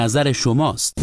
نظر شماست.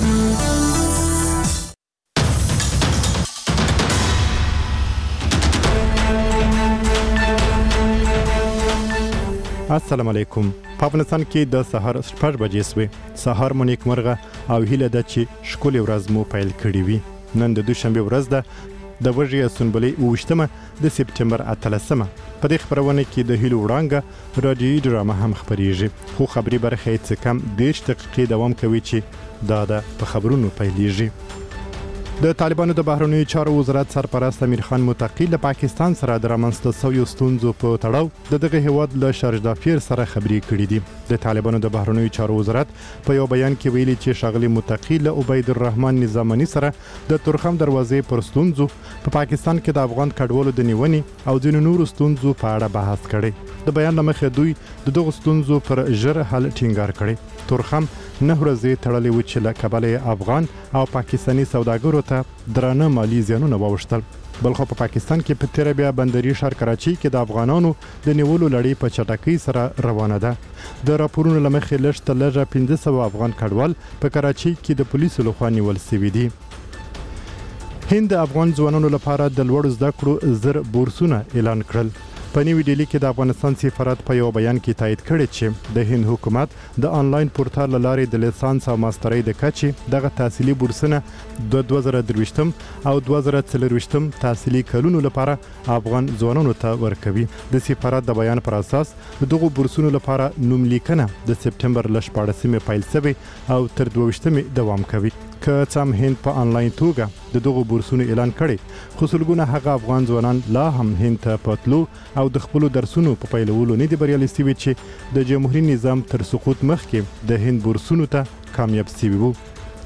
السلام علیکم. په افغانستان کې د سهار 8 بجې سوې. سهار مو نیکمرغه او هیله ده چې ښکلې ورځ مو پیل کړې وي. نن د دوشنبه ورځ ده د وژې سنبلې 28 د سپټمبر 13. په دې خبرونه کې د هیلو وړانګه رادیوي ډرامه هم خبرېږي. خو خبري برخه یې څه کم 10 دقیقې دوام کوي چې دا د په خبرونو پیلېږي. د طالبانو د بهرنیو چارو وزارت سرپرست امیر خان متقی له پاکستان سره د رامنځته شویو ستونزو په تړاو د دغه هیواد له شارجدافیر سره خبرې کړې دي. د طالبانو د بهرنیو چارو وزارت په یو بیان کې ویلي چې ښاغلي متقی له عبید الرحمن نظامني سره د تورخم دروازې پر ستونزو په پاکستان کې د افغان کډوالو د نیونې او ځینو نورو ستونزو په اړه بحث کړي. د بیان لمخې دوی د دغو ستونزو پر ژر حل ټینګار کړي. تورخم 9 ورځې تړلې و چې له کبله افغان او پاکستاني سوداګرو ته درانه مالی زیانونه واوښتل. بلخو په پاکستان کې په تیر بیا بندري ښار کراچي کې د افغانانو د نیولو لړۍ په چټکۍ سره روانه ده. د راپورونو لمخې لږ تر لږه 500 افغان کډوال په کراچي کې د پولیسو لخوا نیول شوي دي. هند د افغان ځوانانو لپاره د لوړ زده کړو زر بورسونه اعلان کړل. په نیو ډیلی کې د افغانستان سفارت په یو بیان کې تایید کړی چې د هند حکومت د آنلاین پورتال لارې د لیسانس او ماسترۍ د کچې دغه تحصیلي بورسونه د 2023 او 2024 تحصیلي کلونو لپاره افغان ځوانانو ته ورکوي. د سفارت د بیان پر اساس دغه بورسونو لپاره نوم لیکنه د سپټمبر 14 پیل شوی او تر 22 دوام کوي. که څم هند په آنلاین توګه د دغه بورسونو اعلان کړي، خو سلګونه هغه افغان ځوانان لا هم هند ته پتلو او د خپل درسونو په پیلولو نه دي بریالي شوي چې د جمهوریت نظام تر سقوط مخکې د هند بورسونو ته کامیاب شوي وو.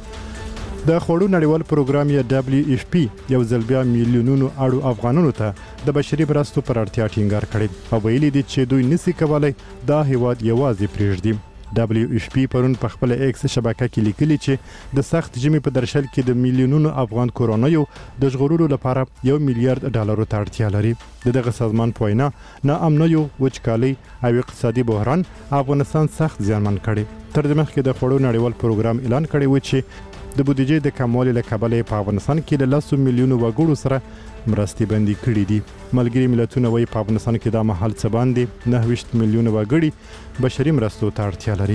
د خوړو نړیوال پروګرام یا WFP یو ځل بیا میلیونونو اړو افغانانو ته د بشري مرستو پر اړتیا ټینګار کړي او ویلي دي چې دوی نشي کولای دا هیواد یوازې پرېږدي. WFP پرون په خپل ایکس شبکه کې لیکلي چې د سخت ژمي په درشل کې د میلیونونو افغان کورونیو د ژغورلو لپاره $1 میلیارډ ته اړتیا لري. دغه سازمان په وینا ناامنیو، وچکالۍ او اقتصادي بحران افغانستان سخت زیانمن کړي. تر دې مخکې د خوړو نړیوال پروګرام اعلان کړی و چې د بودیجې د کموالي له کبله په افغانستان کې له 10 میلیونو وګړو سره مرستې بندي کړې دي. ملګري ملتونه وايي په افغانستان کې د محل څه باندې 29 میلیونه وګړي بشري مرستو ته اړتیا لري.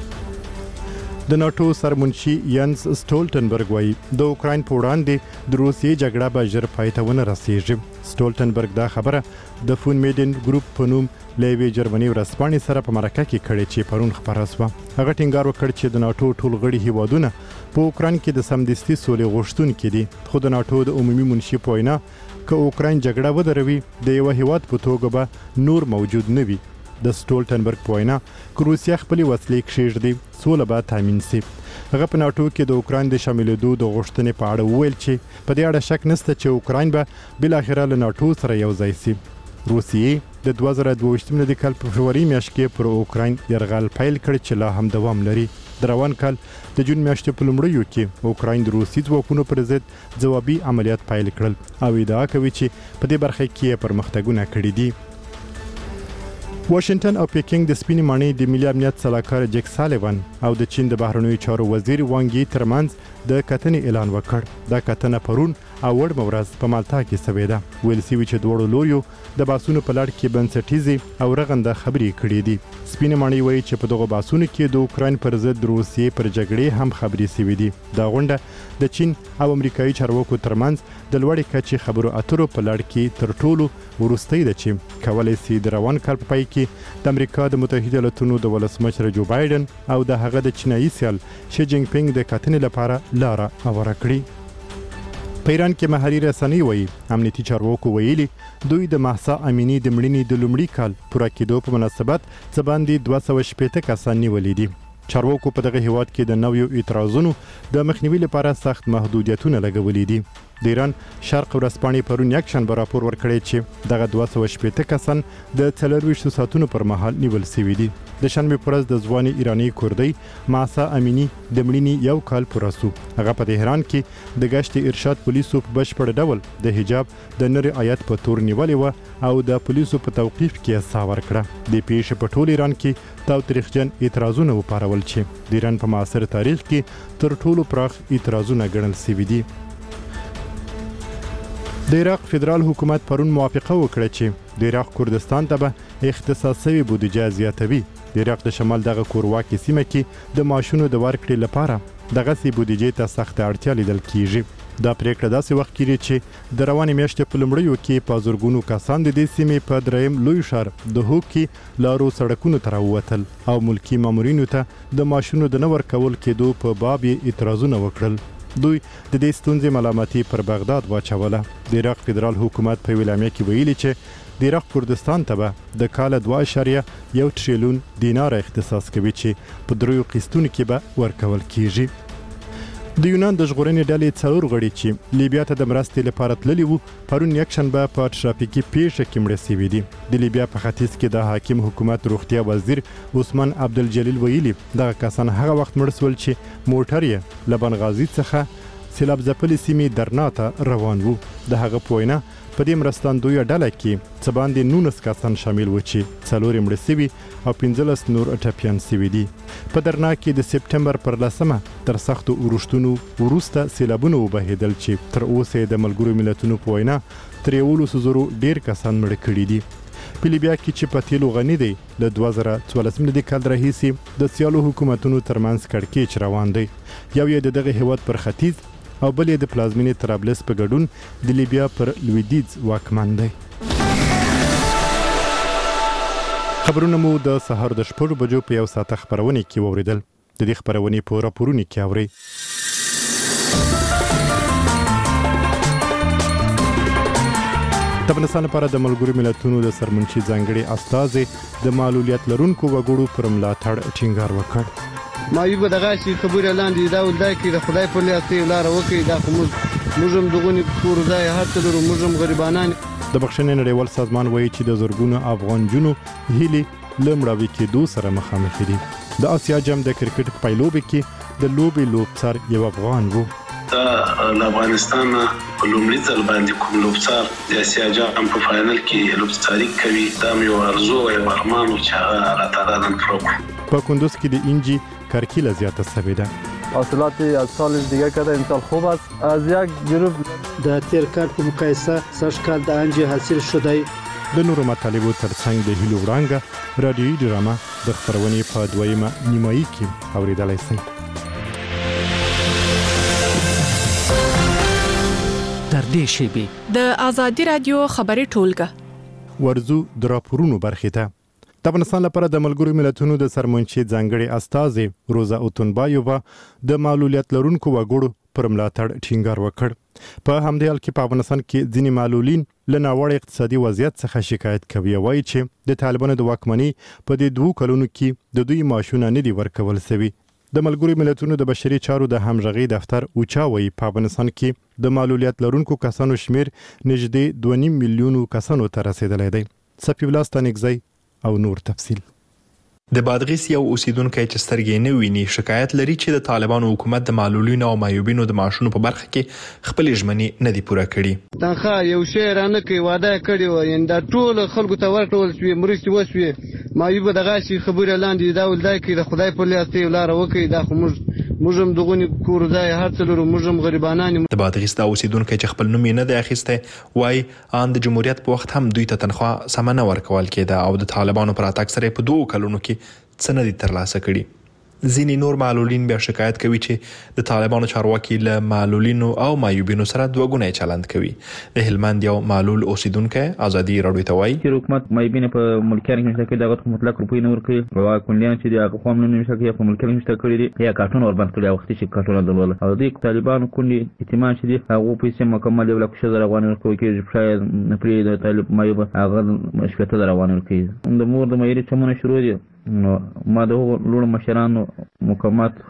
د ناتو سرمنشي ینس سټولټنبرګ وايي د اوکراین په وړاندې د روسیې جګړه به ژر پای ته ونه رسیږي. سټولټنبرګ دا خبره د فون میډن ګروپ په نوم لیوی جرمني ورسپانې سره په مرکه کې کړې چې پرون خبره شوه. هغه ټینګار وکړ چې د ناتو ټول غړي هیوادونه په اوکراین کې د سمدستي سولې غوښتونکي دي. خو د ناتو د عمومي منشي په وینا که اوکراین جګړه ودروي د یو هیواد په توګه به نور موجود نه وي. د سټولټنبرګ په وینا که روسیا خپلې وسلې کښېږدي سوله به تامین شي. هغه په ناتو کې د اوکراین د شاملېدو د غوښتنې په اړه وویل چې په دې اړه شک نشته چې اوکراین به بالاخره له ناتو سره یو ځای شي. روسیې د 2022 د کال په فبروري میاشت کې پر اوکراین یرغل پیل کړ چې لا هم دوام لري. د روان کال د جون میاشتې په لومړیو کې اوکراین د روسي ځواکونو پر ضد ځوابي عملیات پیل کړل او ادعا کوي چې په دې برخه کې پرمختګونه کړي دي. واشنگټن او پیکینګ د سپینې ماڼۍ د ملي امنیت سلاکار جک سالیوان او د چین د بهرنیو چارو وزیر وانګ یي ترمنځ د کتنې اعلان وکړ. دا کتنه پرون او وړمه ورځ په مالټا کې شوې ده. ویل شوي چې دواړو لوریو د باسونو په لړ کې بنسټیزې او رغنده خبرې کړې دي. سپینې ماڼۍ وایي چې په دغه باسونو کې د اوکراین پر ضد روسیې پر جګړې هم خبرې شوې دي. دا غونډه د چین او امریکایي چارواکو ترمنځ د لوړې کچې خبرو اترو په لړ کې تر ټولو وروستۍ ده چې کولای شي د روان کال په پای کې د امریکا د متحده ایالاتونو د ولسمشر جو بایدن او د هغه د چینایي سیال شي جینګ پینګ د کتنې لپاره لاره هواره کړي. په ایران کې محلي رسنۍ وایي امنیتي چارواکو ویلي دوی د مهسا امینی د مړینې د لومړي کال پوره کېدو په مناسبت څه باندې 260 کسان نیولي دي. چارواکو په دغه هیواد کې د نویو اعتراضونو د مخنیوي لپاره سخت محدودیتونه لګولي دي. د ایران شرق ورځپاڼې پرون یکشنبه راپور ورکړی چې دغه 280 کسان د 24 ساعتونو پر مهال نیول شوي دي. د شنبه پر ورځ د ځواني ایرانی کوردی ماسا امینی د مړینې یو کال پوره شو. هغه په تهران کې د گشت ارشاد پولیسو په بشپړ ډول د حجاب د نری آیت په تور نیولې و او د پولیسو په توقیف کې ساور کړه. د پیښې په ټول ایران کې تاوتریخجن اعتراضونه وپارول چې د ایران په معاصر تاریخ کې تر ټولو پراخ اعتراضونه ګڼل شوي دي. د عراق فدرال حکومت پرون موافقه وکړه چې د عراق کردستان ته به اختصاصي بودیجه زیاتوي. د عراق د شمال دغه کورواکي سیمه کې د ماشونو د ورکړې لپاره دغه سي بودیجه ته سخت اړتیا لیدل کیږي. دا پریکړه داسې وخت کې چې د روانې میاشتې په لومړیو کې په زورګونو کسان د دې سیمې په دریم لوی ښار د هوکي لارو سړکونو ته راووتل او ملکی مامورینو ته د ماشونو د نه ورکول کېدو په باب اعتراضونه وکړل. دوی د دې ستونزې ملامتي پر بغداد واچوله. د عراق فدرال حکومت په ویلامه کې ویلي چې د عراق کردستان ته به د کال 2.1 تریلیون دینار اختصاص کوي چې په دریو قسطونو کې به ورکول کیږي. د یونان د ژغورنې ډلې څلور غړي چې لیبیا ته د مرستې لپاره تللي وو پرون یکشنبه په ټرافیکي پیښه کې مړه شوي دي. د لیبیا په ختیځ کې د حاکم حکومت روغتیا وزیر عثمان عبدالجلیل ویلي دغه کسان هغه وخت مړه شول چې موټر یې له بنغازي څخه سیلاب ځپلې سیمې درنا ته روان وو. د هغه په وینا په دې مرستندویه ډله کې څه باندې 19 کسان شامل و چې 4 مړه شوي او 15 نور ټپیان شوي دي. په درنا کې د سپټمبر پر 10 تر سختو اورښتونو وروسته سیلابونه وبهیدل چې تر اوسه د ملګرو ملتونو په وینا تر 100 ډیر کسان مړه کړي دي. په لیبیا کې چې په تیلو غني دی له 2014 کال راهیسې د سیالو حکومتونو ترمنځ کړکېچ روان دی. یو یې د دغه هیواد پر ختیځ او بل یې د پلازمینې طرابلس په ګډون د لیبیا پر لویدیځ واکمن دی. خبرونه مو د سهار د 6 بجو په یو ساعت خبرونه کې واوریدل. د دې خبرونه په راپورونو کې اوري. د افغانستان لپاره د ملګرو ملتونو د سرمنشي ځانګړي استازي د معلولیت لرونکو وګړو پر ملاتړ ټینګار وکړ. مایوب دغه شي خبره لاندې دا ولدای کې د خدای په لیاسته لار وکړي دا موږ هم دغونی کور ځای هر څه لرو موږ هم غریبانان. د بخښنې نړیوال سازمان وایي چې د زورګونو افغان جنو هیلي لمړاوي کېدو سره مخامخ دي. د آسیا جام د کرکټ په لوبې کې د لوبې لوبڅار یو افغان وو. د افغانستان په لومړي ځل باندې کوم لوبڅار د آسیا جام په فائنل کې لوبڅاري کوي. دا یو ارزو او ارمان چې هغه را تعالی نن پروګرام په کندوز کې د انجی کرکیله زیاته شوې ده. حاصلات از سال دیگه کرده امسال خوب است. از یک گروه د تیر کال په مقایسه سږ کال د انجی حاصل شوی. د نورو مطالبو ترڅنګ د هیلو وړانګه رادیوي ډرامه د خبرونې په دویمه نیمایي کې اوریدلای شئ. تر دې شیبې د آزادي رادیو خبري ټولګه ورزو د راپورونو برخې ته. د افغانستان لپاره د ملګرو ملتونو د سرمنشي ځانګړي استازي روزا اوتونبایووا د معلولیت لرونکو وګړو پر ملاتړ ټینګار وکړ. په همدې حال کې په افغانستان کې ځینې معلولین له ناوړه اقتصادي وضعیت څخه شکایت کوي. وایي چې د طالبانو د واکمنۍ په دې 2 کلونو کې د دوی معاشونه نه دي ورکول شوي. د ملګرو ملتونو د بشري چارو د همغږي دفتر اوچا وایي په افغانستان کې د معلولیت لرونکو کسانو شمیر نږدې 2.5 میلیونو کسانو ته رسیدلی دی. صفي الله ستانکزی او نور تفصیل. د بادغیس یو اوسیدونکی چې سترګې نه ویني شکایت لري چې د طالبانو حکومت د معلولینو او معیوبینو د معاشونو په برخه کې خپل ژمنې نه دي پوره کړي. تنخواه یو شی رانه کوي وعده کړی و یعنی دا ټول خلکو ته ورکول شوی مرستې وشوي. معیوب دغه شي خبره لاندې دا ولدای کې د خدای په لیاسته لار وکړي دا موږ هم دغونی کور ځای هر څه لرو موږ هم غریبانان. د بادغیس د اوسیدونکو چې خپل نوم نه دی اخیسته وای ان د جمهوریت په وخت هم دوی ته تنخواه سم نه ورکول کېده او د طالبانو پر اتاک سره په 2 کلونو کې څه نه دي ترلاسه کړي. ځینې نور معلولین بیا شکایت کوي چې د طالبانو چارواکي له معلولینو او معیوبینو سره دوګونی چلند کوي. د هلمند یو معلول اوسیدونکو ازادي راډیو ته وایي چې حکومت معیوبین په ملکیت کې چې دغه مطلق روپۍ نه ورکوي او کونډیان چې دغه قوم نه نشي په ملکیت کې کړی دي یا کارتون ور باندې کړی وخت چې کارتون درول او د طالبانو کونډي اعتماد چې دي هغه پیسې مکمل یو لک شزر روان ورکوي چې شاید پرې د طالب معیوب هغه شپته روان ورکوي. د مور د مېری چمونه شروع دي نو ما د لوړ مشرانو مقامات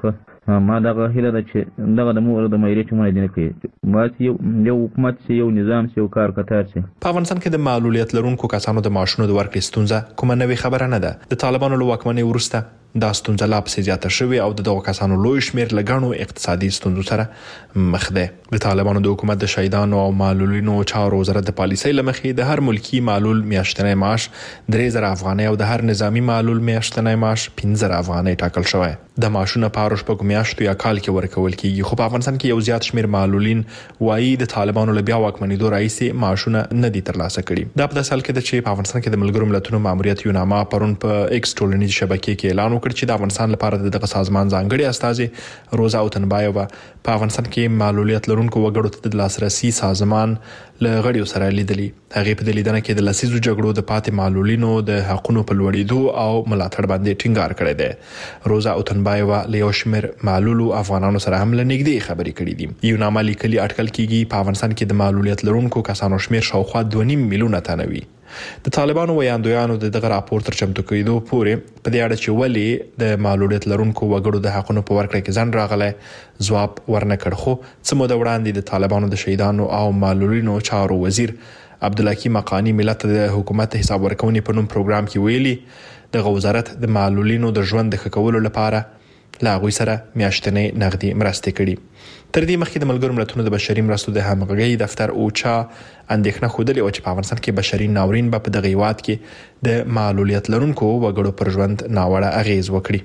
ما دغه هیله ده چې دغه د مور د مېری چې مونږ دینه کوي ما یو حکومت چې یو نظام چې یو کار کتار چې په افغانستان کې د معلولیت لرونکو کسانو د معاشونو د ورکړې ستونزه کومه نوې خبره نه ده. د طالبانو له واکمنۍ وروسته دا ستونزه لا پسې زیاته شوې او دغه کسانو لوی شمېر له ګڼو اقتصادي ستونزو سره مخ دی. د طالبانو د حکومت د شهیدانو او معلولینو چارو وزارت د پالیسۍ له مخې د هر ملکی معلول میاشتنی معاش 3000 افغانۍ او د هر نظامی معلول میاشتنی معاش 15000 افغانۍ ټاکل شوی. د معاشونو په اړه شپږ میاشتو یا کال کې ورکول کیږي، خو په افغانستان کې یو زیات شمېر معلولین وایي د طالبانو له بیا واکمنېدو راهیسې معاشونه نه دي ترلاسه کړي. دا په داسې حال کې ده چې په افغانستان کې د ملګرو ملتونو ماموریت یوناما پرون په ایکس ټولنیزې شبکې کې اعلان وکړ چې د افغانستان لپاره دغه سازمان ځانګړي استازي روزا اوتنبایووا په افغانستان کې معلولیت لرونکو وګړو ته د لاسرسي سازمان له غړیو سره لیدلي. هغه په لیدنه کې د لسیزو جګړو د پاتې معلولینو د حقوقو په لوړېدو او ملاتړ باندې ټینګار کړی دی. روزا اوتنبایووا له یو شمېر معلولو افغانانو سره هم له نږدې خبرې کړې دي. یوناما لیکلي اټکل کېږي په افغانستان کې د معلولیت لرونکو کسانو شمېر شاوخوا 2.5 میلیونه تنه وي. د طالبانو ویاندویانو دغه راپور تر چمتو کېدو پورې په دې اړه چې ولې د معلولیت لرونکو وګړو د حقوقو په ورکړه کې ځان راغلی ځواب ورنکړ. خو څه موده وړاندې د طالبانو د شهیدانو او معلولینو چارو وزیر عبدالحکیم حقانی ملت د حکومت حساب ورکونې په نوم پروګرام کې ویلي د وزارت د معلولینو د ژوند د ښه کولو لپاره لا غوي سره میاشتنې نغدي مرستې کړي. تر دې مخکې د ملګرو ملتونو د بشري مرستو د همغږي دفتر اوچا اندېښنه خوده چې په افغانستان کې بشري ناورین به په دغه هیواد کې د معلولیت لرونکو وګړو پر ژوند ناوړه اغیز وکړي.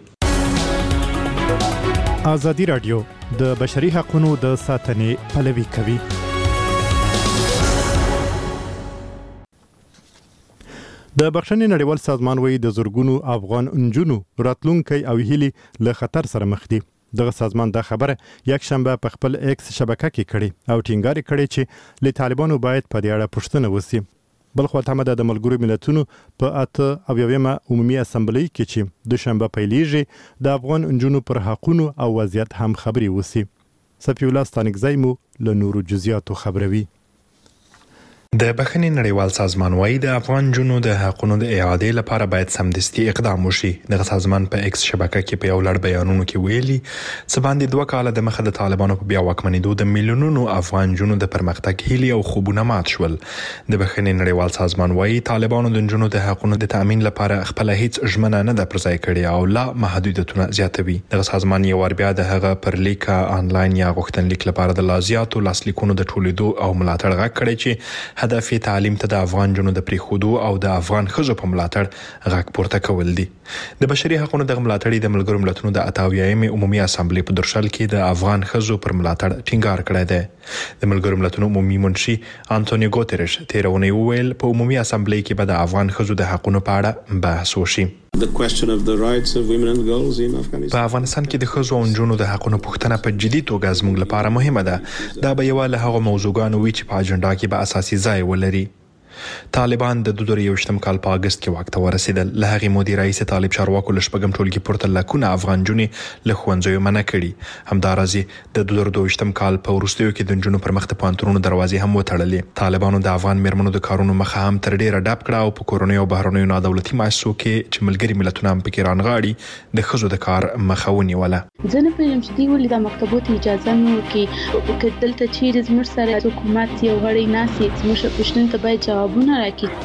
ازادي رادیو د بشري حقوقو د ساتنې پلوي کوي. د بخښنې نړیوال سازمان وایي د زورګونو افغان انجونو راتلونکي او هیلي له خطر سره مخ دي. دغه سازمان دا خبره یک شنبه په خپل ایکس شبکه کې کړې او ټینګار کړي چې له طالبانو باید په دې اړه پوښتنه وشي. بل خو ته د ملګرو ملتونو په 8 عمومي اسمبلی کې چې د شنبه پیلېږي د افغان انجونو پر حقوقو او وضعیت هم خبري وشي. صفی الله ستانکزی مو له نورو جزئیاتو خبروي. د بخښنې نړیوال سازمان وايي د افغان جنو د حقوقو د اعادې لپاره باید سمدستي اقدام وشي. د سازمان په ایکس شبکه کې په یو لړ بیانونو کې ویلي چې باندې 2 کاله د مخه د طالبانو په بیا واکمنېدو د میلیونونو افغان جنو د پرمختګ هیلې او خوبونه مات شول. د بخښنې نړیوال سازمان وايي طالبانو د جنو د حقوقو د تامین لپاره خپل هیڅ ژمنه نه ده پرځای کړې او لا محدودیتونه زیاتوي. د سازمان یو ور بیا د هغه پر لیک آنلاین یا غوښتنلیک لپاره د لازیاتو لاسلیکونو د ټولیدو او ملاتړ غږ کړی چې هدف تعلیم ته د افغان جنو د پریخودو او د افغان خزو په ملاتړ غږ پورته کول دي. د بشري حقوقو د ملاتړ د ملګرو ملتونو د 88 عمومي اسمبلی په درشل کې د افغان خزو پر ملاتړ ټینګار کړی دی. د ملګرو ملتونو عمومي منشي انټونیو ګوتریش تیرونه ویل په عمومي اسمبلی کې به د افغان خزو د حقوقو په اړه بحث وشي. په افغانستان کې د ښځو او نجونو د حقوقو پوښتنه په جدي توګه زموږ لپاره مهمه ده. دا به یو له هغو موضوعاتو وي چې په اجنډا کې به اساسي ځای ولري. طالبان د 2021 کال په اگست کې واک ته ورسېدل. له هغې مودې راهیسې طالب چارواکو له شپږم ټولګي پورته لکونه افغان نجونې له ښوونځیو منع کړي. همداراز د 2022 کال په وروستیو کې د نجونو پر مخ د پوهنتونونو دروازې هم وتړلې. طالبانو د افغان میرمنو د کارونو مخه هم تر ډیره ډپ کړه او په کورنیو او بهرنیو نادولتي مؤسسو کې چې ملګري ملتونه هم پکې رانغاړي د ښځو د کار مخه ونیوله. زه نه پوهیږم چې دوی ولې د مکتبو ته اجازه نه ورکوي. که دلته چیرې زموږ سره حکومت یو غړی ناسي زموږ پوښتنو ته باید جوابونه راکړي.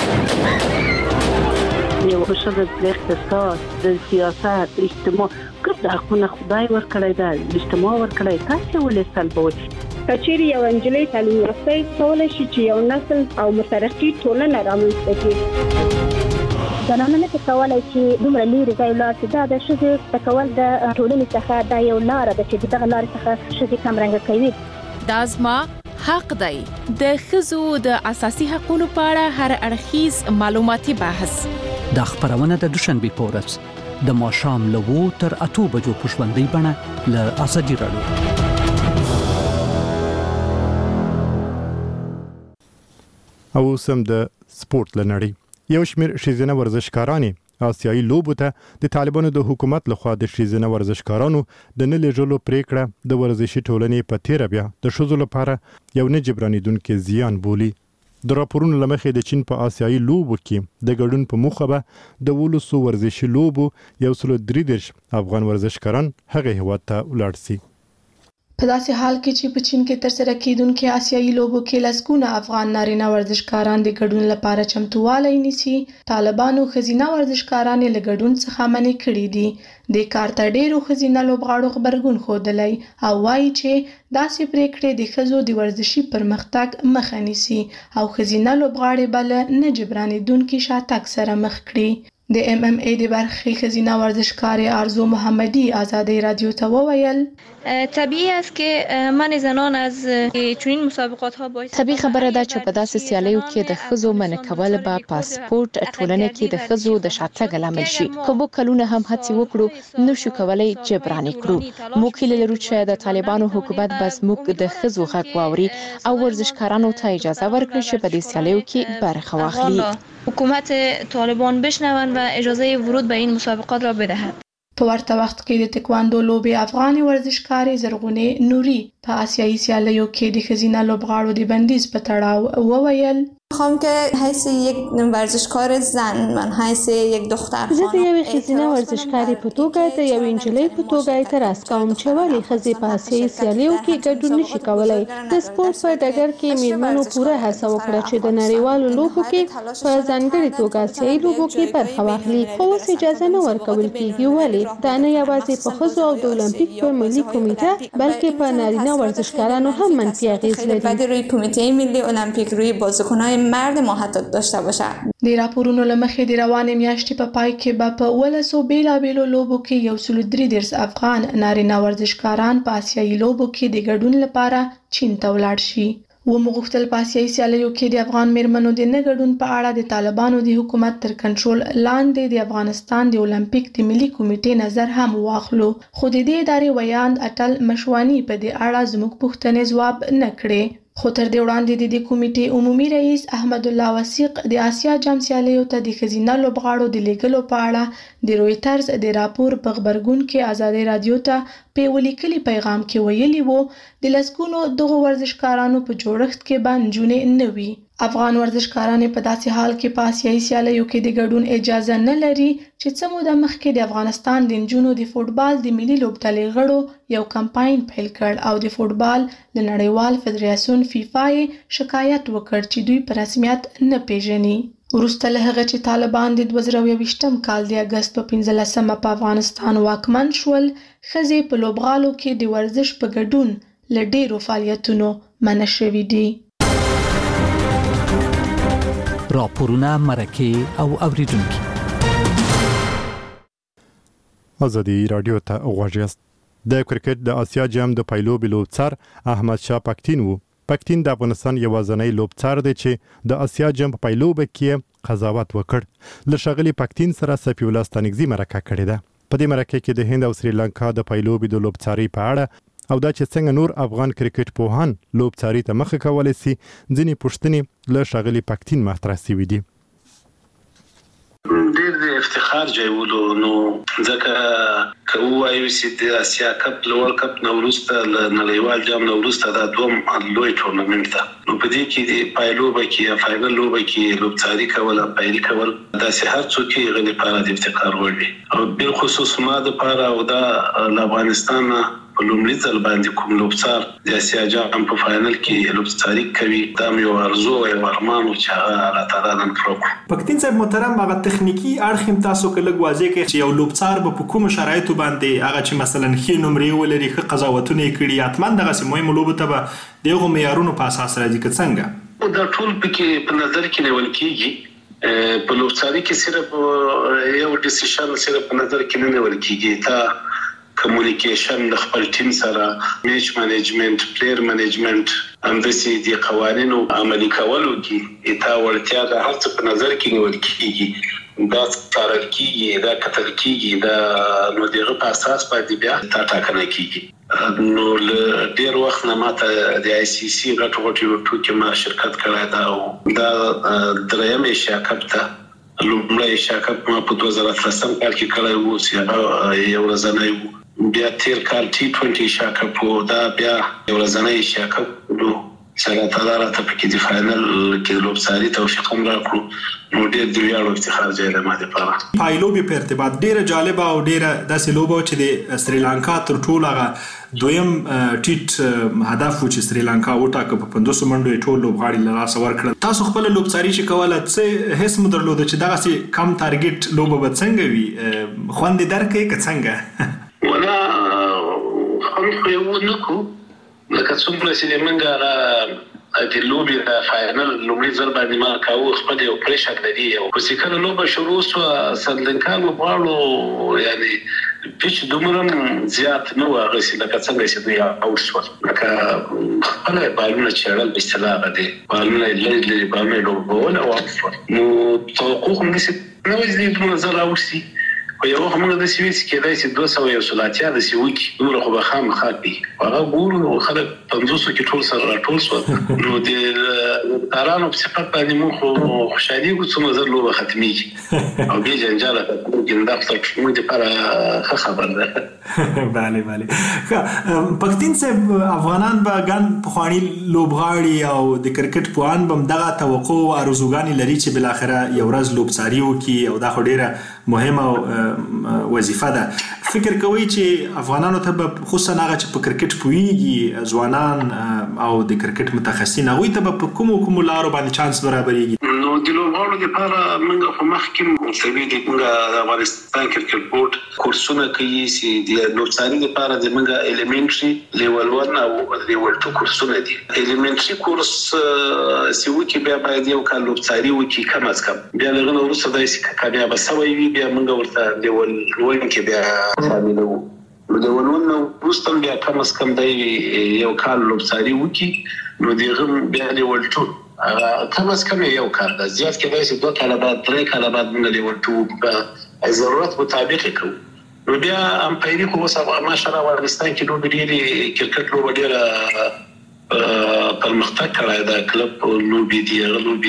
یو ښځه د اقتصاد د سیاست اجتماع ګډ حقونه خدای ورکړی دا اجتماع ورکړی تاسو ولې سلبوي. کچېرې یو انجلۍ تعلیم یافته کولای شي چې یو نسل او مترقي ټولنه رامنځته کړي. زنانه نه کولای چې دومره لري ځای لاړ شي. دا د ښځې تکول د ټولنې څخه دا یو لار ده چې دغه لار څخه ښځې کمرنګ کوي. دا زما حق دی. د ښځو د اساسي حقوقو په اړه هر اړخیز معلوماتي بحث. دا خبرونه د دوشنبه په ورځ د ماښام له 2 تر 8 بجو په ژوندۍ بڼه له ازادي رادیو. او سم د سپورت لنړی یو شمیر شیزنه ورزشکارانی آسیایي لوبو ته د طالبانو د حکومت لخوا د شیزنه ورزشکارانو د نه لېږلو پریکړه د ورزشي ټولنې په تیر بیا د ښځو لپاره یو نه جبرانیدونکو زیان بولی. د راپورونو له مخې د چین په آسیایي لوبو کې د ګډون په موخه به د 12 ورزشي لوبو 133 افغان ورزشکاران هغه هیواد ته ولاړ شي. په داسې حال کې چې په چین کې ترسره کیدونکو آسیایي لوبو کې لسګونه افغان نارینه ورزشکاران د ګډون لپاره چمتووالی نیسي، طالبانو ښځینه ورزشکاران له ګډون څخه منع کړي دي. د کار ته ډیرو ښځینه لوبغاړو غبرګون ښودلی او وایي چې داسې پریکړې د ښځو د ورزشي پرمختګ مخه نیسي او ښځینه لوبغاړې به له نه جبرانېدونکي شاتګ سره مخ کړي. د MMA د برخې ښځینه ورزشکار آرزو محمدی آزادی رادیو ته وویل طبیعی است که من زنان از چنین مسابقات ها باعث طبیعي خبره ده چې په داسې سیالیو کې د ښځو منع کول به پاسپورت ټولنه کې د ښځو د شاتګ لامل شي. که موږ کلونه هم هڅې وکړو نشو کولای جبران کړو. موږ هیله لرو چې د طالبانو حکومت بس موږ د ښځو حق واوري او ورزشکارانو ته اجازه ورکړي چې په دې سیالیو کې برخه واخلي. حکومت طالبان بشنوند و اجازه ورود به این مسابقات را بدهد. په ورته وخت کې د تکواندو لوبې افغاني ورزشکارې زرغونې نوري په آسیایي سیالیو کې د ښځینه لوبغاړو د بندیز په تړاو وویل میخوام که حیث یک ورزشکار زن من حیث یک دختر زه د یوې ښځینه ورزشکارې په توګه د یوې نجلۍ په توګه اعتراض کوم چې ولې ښځې په آسیایي سیالیو کې ګډون نشي کولی. د سپورت په ډګر کې میرمنو پوره هڅه وکړه چې د نړیوالو لوبو کې په ځانګړې توګه آسیایي لوبو کې برخه واخلي، خو اوس اجازه نه ورکول کیږي. ولې؟ دا نه یوازې په ښځو او د المپیک په ملي کمیټه بلکې په نارینه ورزشکارانو هم منفي اغیز لري. بعد روی کمیته ملی المپیک روی بازیکنان مرد ما حتی داشته باشه. د راپورونو له مخې د روانې میاشتې په پای کې به په 1200 بیلابیلو لوبو کې 133 افغان نارینه ورزشکاران په آسیایي لوبو کې د ګډون لپاره چین ته ولاړ شي. ومغوښتل په آسیایي سیالیو کې د افغان میرمنو د نه ګډون په اړه د طالبانو د حکومت تر کنټرول لاندې د افغانستان د المپیک د ملي کمیټې نظر هم واخلو، خو د دې ادارې ویاند اټل مشوانی په دې اړه زموږ پوښتنې ځواب نه کړې. خو تر دې وړاندې د کمیټې عمومي رئیس احمد الله وثیق د آسیا جام سیالیو ته د ښځینه لوبغاړو د لیږلو په اړه د رویټرز د راپور په خبرګون کې آزادي رادیو ته په ولیکلي پیغام کې ویلي وو د لسګونو دغو ورزشکارانو په جوړښت کې به نجونې نه وي. افغان ورزشکاران په داسې حال کې په آسیایي سیالیو کې د ګډون اجازه نه لري چې څه موده مخکې د افغانستان د نجونو د فوټبال د ملي لوبډلې غړو یو کمپاین پیل کړ او د فوټبال د نړیوال فدراسیون فیفا یې شکایت وکړ چې دوی په رسمیت نه پیژني. وروسته له هغه چې طالبان د 2022 کال د اگست په 15مه په افغانستان واکمن شول، ښځې په لوبغالو کې د ورزش په ګډون له ډیرو فعالیتونو منع شوي دي. راپورونه مرکه او اوریدونکي آزادی رادیو ته غوږ یاست. د کرکټ د آسیا جام د پایلوبې لوبڅار احمد شاه پکتین وو. پکتین د افغانستان یوازینی لوبڅار دی چې د آسیا جام په پایلوبه کې قضاوت وکړ. له ښاغلي پکتین سره صفي الله ستانکزي مرکه کړې ده. په دې مرکه کې د هند او سریلانکا د پایلوبې د لوبڅارۍ په اړه او دا چې څنګه نور افغان کرکټ پوهان لوبڅارۍ ته مخه کولی سي ځینې پوښتنې له ښاغلي پکتین مطرح سوي دي. ډېر د افتخار ځای ولو، نو ځکه که ووایو چې د اسیا کپ له ورلډ کپ نه وروسته له نړیوال جام نه وروسته دا دوم لوی ټورنمنټ ده، نو په دې کې د پایلوبه کې یا فاینل لوبه کې لوبڅاري کول او پایلي کول داسې هر څوک یې هغه لپاره د افتخار وړ وي. او بالخصوص ما دپاره او دا له افغانستان په لومړي ځل باندې کوم لوبڅار د اسیا جام په فاینل کې لوبڅاري کوي، دا مې یو ارزو او یو ارمان و چې هغه الله تعالی نن پوره کړو. پکتین صاحب محترم، هغه تخنیکی اړخ هم تاسو که لږ واضح کړئ چې یو لوبڅار په کومو شرایطو باندې هغه چې مثلا ښې نمرې ولري، ښه قضاوتونه یې کړي، حتما دغسې مهمو لوبو ته به د هغو معیارونو په اساس راځي که څنګه؟ دا ټول پکې په نظر کې نیول کېږي. په لوبڅاري کې صرف یو ډیسیشن صرف په نظر کې نه نیول کېږي، تا کمیونیکیشن د خپل ټیم سره، میچ مینجمنت، پلیر مینجمنت، همداسې د قوانینو عملي کولو کې تا وړتیا د هر څه په نظر کې نیول کېږي، دا څارل کېږي، دا کتل کېږي، دا نو د هغه په اساس باندې بیا تا ټاکنه کېږي. نو له ډېر وخت نه ماته د ICC غټو غټو ټوکې ما شرکت کړی ده او دا دریم ایشیا کپ ته لومړی ایشیا کپ ما په 2013 کال کې کړی و چې هغه یو ورځنی و. بیا تیر کال T20 ایشیا کپ و، دا بیا یو ورځنی ایشیا کپ و. سره تعالی ته پکې د فائنل کې لوبساري توفیق هم راکړو نو ډېر دی یو افتخار ځای د ماده لپاره پایلوبي په ارتباط ډیره جالبه او ډیره داسې لوبه چې د سریلانکا تر ټولو هغه دویم ټیټ هدف و چې سریلانکا وټاکه په 500 منډو ټول لوبغاړي له لاسه ورکړل تاسو خپل لوبساري چې کوله څه هیڅ مو درلوده چې دغه سي کم ټارګټ لوبه به څنګه وي خوند درکې که څنګه ولا خو یو نکو لکه څومره چې موږ د لوبي د فائنل لومړي ځل باندې ما کاوه خپل یو پریشر لري او چې کله لوبه شروع شو سندنکان وباړو یعنی پیچ دومره زیات نو هغه چې لکه څنګه چې دوی اوټ شو لکه خپل بالونه چړل په اصطلاح دي بالونه لږ بالونه لوبول او نو توقع هم نشي نو دې په نظر راوړي خو یو وخت موږ د سویس کېدای چې 200 یو سلاتیا د سویک نور خو به خامخا دي هغه ګورو خلک 500 کې ټول سره راټول شو نو د تارانو په صفت باندې مو خو خوشالي کو څو نظر لوبه ختمي او به جنجال کې د خپل موږ لپاره خبر ده bale پښتين صاحب افغانان به ګان په خواني لوبغاړي او د کرکټ پوان بم دغه توقع او ارزوګانی لري چې بل اخره یو ورځ لوبساري وکي او دا خو ډیره مهمه وظیفه ده فکر کوي چې افغانانو ته خصوصا هغه چې په کرکټ پويږي ځوانان او د کرکټ متخصصین هغه ته په کوم لارو باندې چانس برابرېږي نو د لوبغاړو لپاره موږ په مخ کې مسوي دي موږ د افغانستان کرکټ بورډ کورسونه کوي چې د لوبساري لپاره د موږ الیمنټري لیول 1 او لیول 2 کورسونه دي الیمنټري کورس سیو کې بیا باید یو کال لوبساري وکي کم از کم بیا لغنه ورسره دای چې کبیا بسوي بیا موږ ورته لیول 1 کې بیا شاملو د ولون وروسته بیا کم از کم د یو کال لوبساري وکي نو دغه بیا لیول 2 کم از کم یو کال د زیات کېدای چې 2 کال بعد 3 کال بعد موږ لیول 2 په ضرورت مطابق کوو نو بیا امپایری خو ماشاءالله افغانستان کې نو ډېری کرکټ لوبه ډېره پرمختګ کړی دا کلب لوبي دي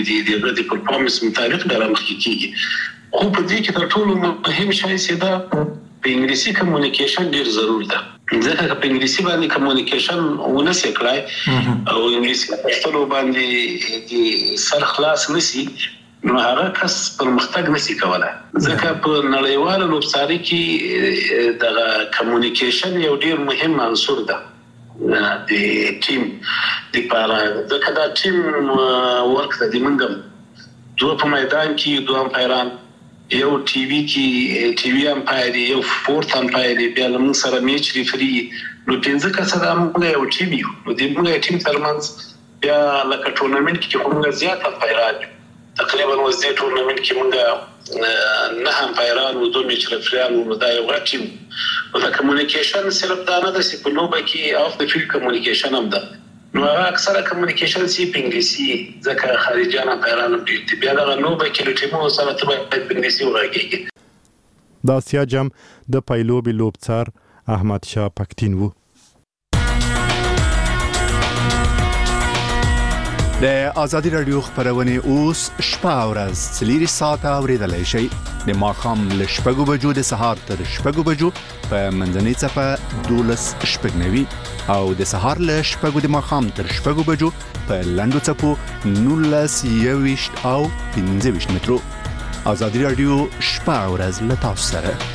د پرفورمنس مطابق به راځي کیږي خو په دې کې تر ټولو مهم شی چې دا په انګلیسي کمیونیکیشن ډیر ضروري ده ځکه په انګلیسي باندې کمیونیکیشن ونسې کړای او انګلیسي په باندې د سر خلاص نسی نو هغه کس پرمختګ نسی کولای ځکه په نړیواله لوبساري کې د کمیونیکیشن یو ډیر مهم عنصر ده د ټیم د لپاره ځکه دا ټیم ورک د منګم دوه په میدان کې دوه امپایران یو ټي وي کې ټي وي امپایر یو فورث امپایر بیا موږ سره میچ ریفري نو پنځه کسه د موږ یو ټیم یو نو د موږ ټیم ترمنځ بیا لکه ټورنمنت کې کومه زیات امپایران تقریبا وزې ټورنمنت کې موږ نه امپایران او دوه میچ ریفریان نو دا یو ټیم او د کمیونیکیشن صرف دا نه د سپلوبه کې اف د فیلډ کمیونیکیشن هم ده نو اکثره کمیونیکیشن سی په انګلیسي ځکه خارجيان پیران دي بیا دا نو به کې ټیمو سره ته په انګلیسي وراګي د آسیا جام د پایلوبي لوبڅار احمد شاه پښتين وو د ازادي رادیو خبرونه اوس شپه او ورځ سلیری ساعته اوریدلای شي د ماخام ل شپږو بجو د سهار تر شپږو بجو په منځنۍ صفه 12 شپږنوي او د سهار ل شپږو د ماخام تر شپږو بجو په لندو صفو 19 او 15 مترو ازادي رادیو شپه او ورځ ل تاسو سره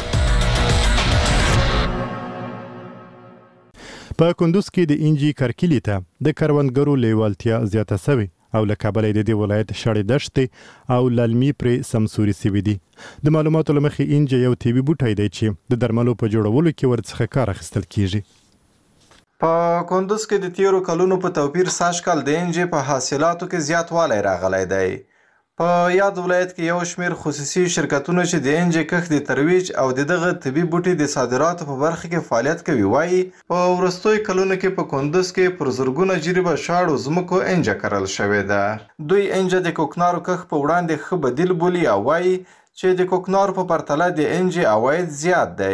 په کندوز کې د انجی کرکلی ته د کروندګرو لیوالتیا زیاته شوی او له کابل د دې ولایت شړې دشت او لالمی پر سمسوري سوي دي د معلوماتو لمخې انجی یو تیبي بوټی دی چې د درملو په جوړولو کې ورڅخه کار اخیستل کیږي په کندوز کې د تیرو کلونو په توپیر ساش کال د انجی په حاصلاتو کې زیاتوالی راغلی دی په یاد ولایت کې یو شمیر خصوصي شرکتونه چې د انجی کښت د ترویج او دغه طبي بوټي د صادراتو په برخه کې فعالیت کوي وایي په ورستوي کلونو کې په کندوز کې پر زرګونه جریبه شاړو زمکو انجی کرل شوې ده دوی انجی د کوکنارو کښت په وړاندې ښه بدیل بولي او وایي چې د کوکنارو په پرتله د انجی عواید زیات دی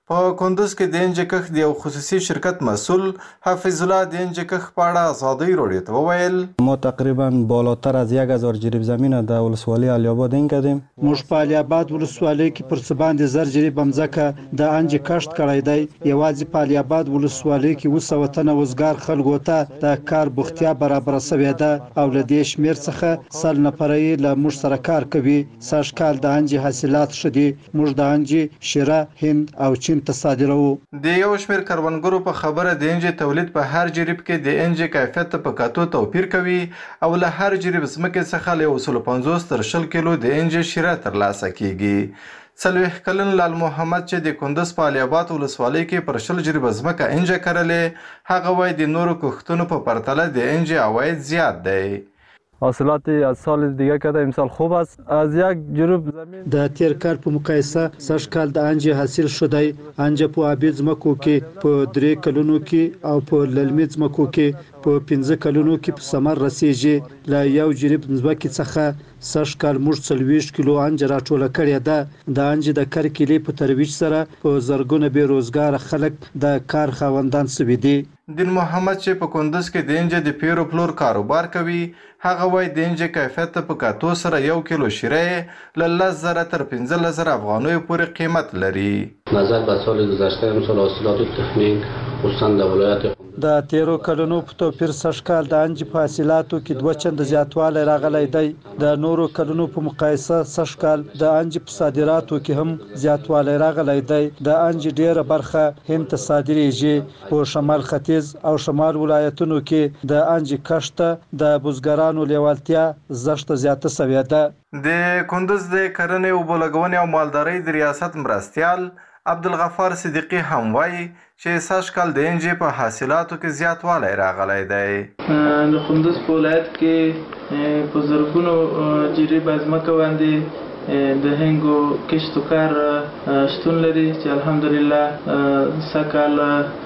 په کندوز کې د انجې کښت د یو خصوصي شرکت مسئول حفیظ الله د انجې کښت په اړه ازادۍ راډیو ته وویل ما تقریبا بالاتر از 1000 جریب زمین در ولسوالی علی آباد این کردیم. موږ په علی آباد ولسوالۍ کې پر څه باندې 1000 جریب ځمکه د انجې کښت کړی دی. یوازې په علی آباد ولسوالۍ کې 200 تنه وزګار خلکو ته د کار بوختیا برابر شوې ده او له دې شمېر څخه 100 نفر یې له موږ سره کار کوي. سږ کال د انجې حاصلات ښه دي. موږ د انجې شیره هند او چین ته صادروو. د یو شمېر کروندګرو په خبره د انجې تولید په هر جریب کې د انجې کیفیت ته په کتو توپیر کوي او له هر جریب ځمکې څخه له 150 تر 100 کیلو د انجې شیره ترلاسه کیږي. 40 کلن لال محمد چې د کندوز په علی آباد ولسوالۍ کې پر 100 جریب ځمکه انجې کرلې، هغه وایي د نورو کښتونو په پرتله د انجې عواید زیات دی. حاصلات از سال دیگه کرده امسال خوب است. از یک جریب زمین د تیر کال په مقایسه سږ کال د انجې حاصل شدی. انجې په آبي ځمکو کې په 3 کلونو کې او په للمي ځمکو کې په 15 کلونو کې په ثمر رسیږي. له یو جریب ځمکې څخه سږ کال موږ 40 کیلو انجې راټوله کړې ده. د انجې د کرکیلې په ترویج سره په زرګونه بې روزګاره خلک د کار خاوندان شوي دي. دین محمد چې په کندوز کې د انجې د پیرو پلور کاروبار کوي، هغه وایي د انجې کیفیت ته په کتو سره 1 کیلو شیره له 10,000 تر 15,000 افغانیو پورې قیمت لري. نظر به سال گذشته امسال حاصلات تخمین خصوصا در ولایت د تیرو کلونو په توپیر سږ کال د انجې په حاصلاتو کې 2 چنده زیاتوالی راغلی دی. د نورو کلونو په مقایسه سږ کال د انجې په صادراتو کې هم زیاتوالی راغلی دی. د انجې ډیره برخه هند ته صادریږي. په شمال ختیځ او شمال ولایتونو کې د انجې کښت ته د بزګرانو لیوالتیا زښته زیاته شوې ده. د کندوز د کرنې اوبو لګونې او مالدارۍ د ریاست مرستیال عبدالغفار صدیقي هم وایي چې سږ کال د انجې په حاصلاتو کې زیاتوالی راغلی دی. د کندوز په ولایت کې په زرګونو جریب ځمکه باندې د هنګو کښت و کار شتون لري چې الحمدلله سږکال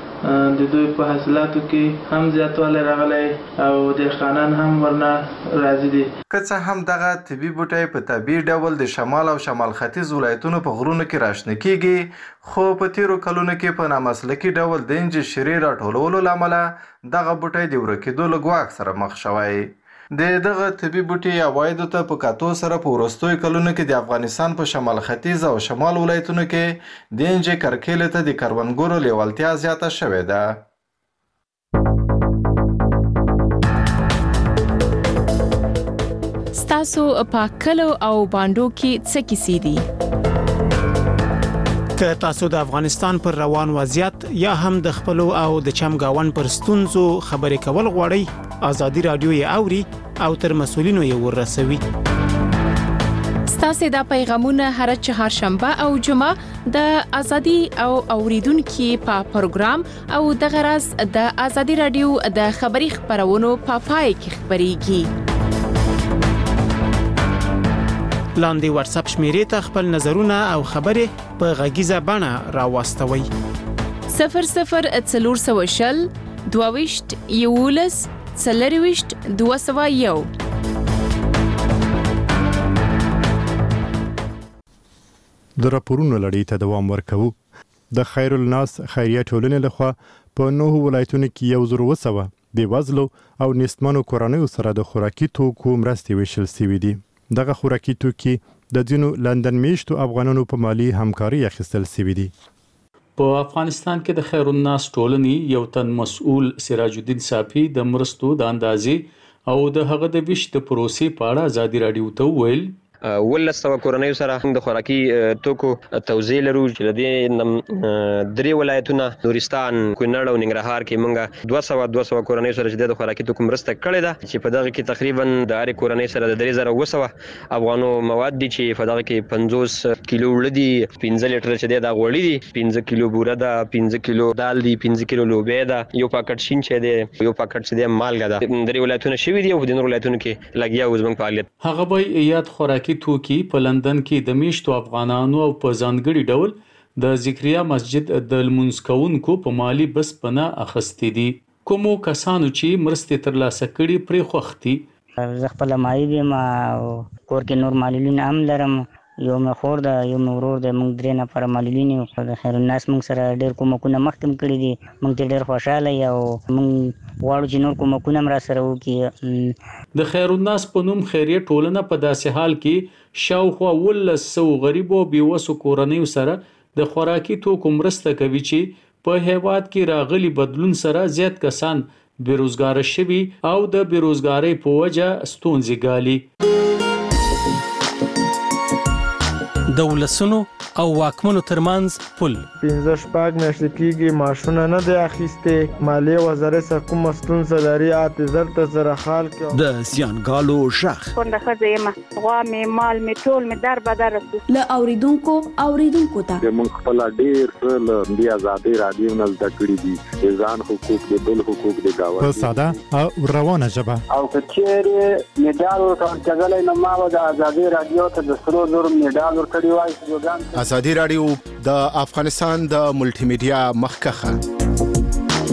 د دوی په حاصلاتو کې هم زیاتوالی راغلی او دهقانان هم ورنه راضي دي. که څه هم دغه طبي بوټی په طبیعي ډول د شمال او شمال ختیځ ولایتونو په غرونو کې راشنه کیږي، خو په تیرو کلونو کې په نامسلکي ډول د انجې شیرې راټولولو له امله دغه بوټی د ورکېدو له ګواښ سره مخ شوی. د دغه طبي بوټي عوایدو ته په کتو سره په وروستیو کلونو کې د افغانستان په شمال ختیځ او شمال ولایتونو کې د انجې کرکیلې ته د کروندګرو لیوالتیا زیاته شوې ده. ستاسو په کلو او باندو کې څه کیسې دي؟ که تاسو د افغانستان پر روان وضعیت یا هم د خپل او د چمګاون پر ستونزو خبرې کول غواړئ، ازادي رادیو یې اوري او تر مسولینو یې ورسوي. ستاسو د پیغامونه هر چهارشنبه او جمعه د ازادي او اوریدونکو په پروګرام او د غرض د ازادي رادیو د خبري خبرونو په پای کې خبريږي. لاندې واتس اپ شمیرې ته خپل نظرونه او خبرې په غږیزه بڼه راوستوي. 0040 22 11 40 201. د راپورونو لړۍ ته دوام ورکوو. د خیر الناس خیریه ټولنې لخوا په 9 ولایتونو کې 1,200 بېوزلو او نیستمنو کورنیو سره د خوراکي توکو مرستې ویشل شوي دي. دغه خوراکي توکي د ځینو لندن میشتو افغانانو په مالی همکاري اخیستل شوي دي. په افغانستان کې د خیر الناس ټولنې یو تن مسؤل سراج الدین صافي د مرستو د اندازې او د هغه د ویش د پروسې په اړه ازادي رادیو ته وویل 1,000 کورنیو سره د خوراکي توکو توزیع لرو چې د دې 3 ولایتونه نورستان، کونړ او ننګرهار کې موږ 200 کورنیو سره د خوراکي توکو مرسته کړې ده چې په دغه کې تقریبا د هر کورنۍ سره د 3,200 افغانو مواد دي چې په دغه کې 50 کیلو ولدي، 15 لیټر چې د غوړي دي، 15 کیلو بوره ده، 15 کیلو دال دي، 15 کیلو لوبیا ده، یو پاکټ شین چې دی، یو پاکټ چې د مالګه ده. 3 ولایتونه شوي دي او د نور ولایتونو کې لګیا و زموږ فعالیت. هغه به یاد خوراکي توکي په لندن کې د میشتو افغانانو او په ځانګړي ډول د ذکریا مسجد د لمونځ کوونکو په مالی بسپنه اخستې دي. کومو کسانو چې مرستې ترلاسه کړي پرې خوښ دي. زه خپل مایي یم او کور کې نور معلولین هم لرم. یو مې خور ده یو مې ورور ده موږ 3 نفر معلولین یو د خیر الناس موږ سره ډېر کومکونه مخکې کړي دي موږ ډېر خوشاله یو موږ غواړو چې نور کومکونه را سره وکړي د خیر الناس په نوم خیریه ټولنه په داسې حال کې شاوخوا 100 غریب او بیوسو کورنیو سره د خوراکي توکو مرسته کوي چې په هیواد کې راغلي بدلون سره زیات کسان بیروزګار شوي او د بیروزګاری په وجه ستونزې ګالي د ولسونو او واکمنو ترمنځ پل 15 میاشتې کېږي معاشونه نه دی اخیستې مالیې وزارت څخه کومه ستونزه لري اعتذار ته سره حال د زیانګالو غږ کونډه ښځه یم غوا مې مال مې ټول مې در بدر له اوریدونکو ته موږ خپل ډېر څه له دې ازادي رادیو نه زده کړي دي ځان حقوق د بل حقوق د گاوند په ساده او روانه ژبه او کچېره میډال ورکړل نو ما د ازادي رادیو ته د 300 میډال ورکړی وای ازادي رادیو د افغانستان د ملټي میډیا مخکخه